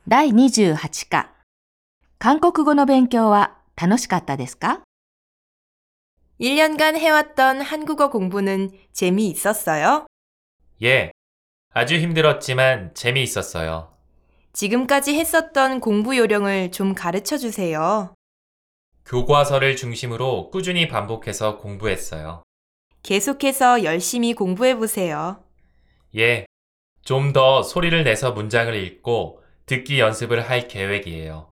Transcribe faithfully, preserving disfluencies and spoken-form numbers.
だいにじゅうはち課。韓国語の勉強は楽しかったですか？ 일 년간 해왔던 한국어 공부는 재미있었어요? 예, 아주 힘들었지만 재미있었어요. 지금까지 했었던 공부 요령을 좀 가르쳐 주세요. 교과서를 중심으로 꾸준히 반복해서 공부했어요. 계속해서 열심히 공부해 보세요. 예, 좀 더 소리를 내서 문장을 읽고 듣기 연습을 할 계획이에요.